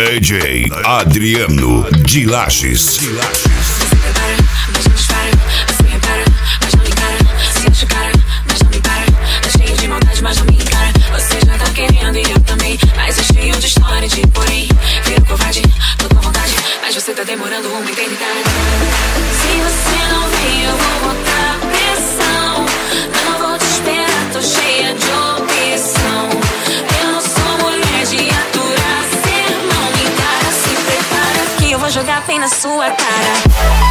DJ Adriano de Lages. Mas não me encara. Você já tá querendo e eu também. Mas é cheio de história de porém. Vira covarde, tô com vontade. Mas você tá demorando uma eternidade. Se você não vem, eu vou botar pressão. Não vou te esperar, tô cheia de opção. Eu não sou mulher de aturar sermão. Me encara, se prepara que eu vou jogar bem na sua cara.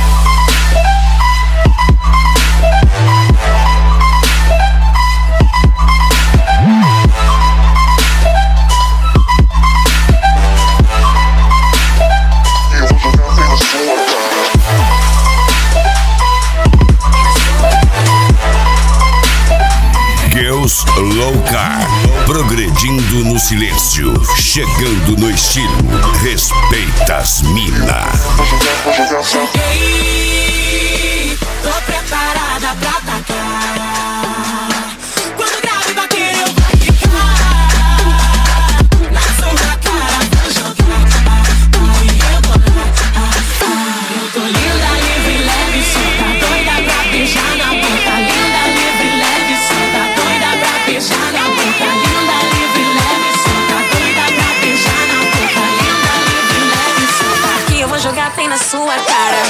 Girls Louca, progredindo no silêncio, chegando no estilo, respeita as mina. Cheguei, tô preparada pra atacar. Quando grave e bater eu vou ficar na sua cara, vou jogar. Eu tô lá, eu tô linda, livre, leve, solta, doida pra beijar na boca. Linda, livre, leve, solta, doida pra beijar na boca. Linda, livre, leve, solta, doida pra beijar na boca. Linda, livre, leve, solta, que eu vou jogar bem na sua cara.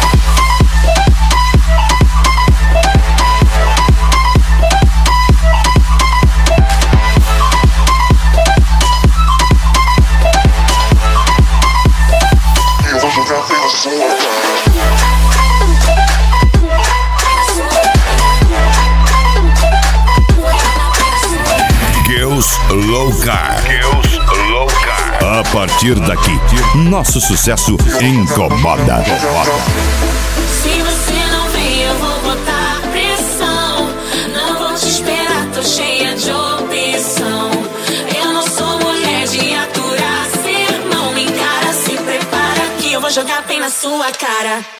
Girls Louca. A partir daqui, nosso sucesso incomoda. Se você não vem, eu vou botar pressão. Não vou te esperar, tô cheia de opção. Eu não sou mulher de aturar sermão. Me encara, se prepara que eu vou jogar bem na sua cara.